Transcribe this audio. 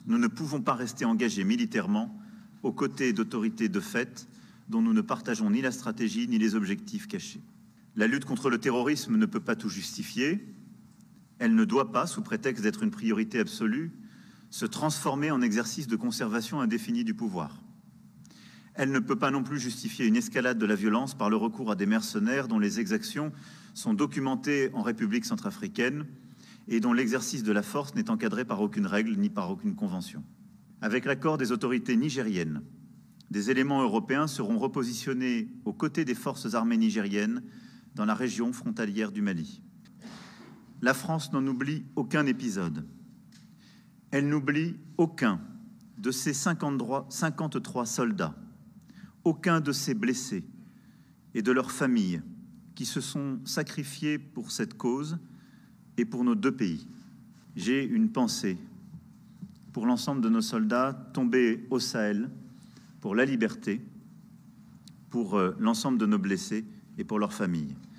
Nous ne pouvons pas rester engagés militairement aux côtés d'autorités de fait dont nous ne partageons ni la stratégie ni les objectifs cachés. La lutte contre le terrorisme ne peut pas tout justifier. Elle ne doit pas, sous prétexte d'être une priorité absolue, se transformer en exercice de conservation indéfinie du pouvoir. Elle ne peut pas non plus justifier une escalade de la violence par le recours à des mercenaires dont les exactions sont documentées en République centrafricaine et dont l'exercice de la force n'est encadré par aucune règle ni par aucune convention. Avec l'accord des autorités nigériennes, des éléments européens seront repositionnés aux côtés des forces armées nigériennes dans la région frontalière du Mali. La France n'en oublie aucun épisode. Elle n'oublie aucun de ses 53 soldats, aucun de ses blessés et de leurs familles qui se sont sacrifiés pour cette cause et pour nos deux pays. J'ai une pensée pour l'ensemble de nos soldats tombés au Sahel, pour la liberté, pour l'ensemble de nos blessés et pour leurs familles.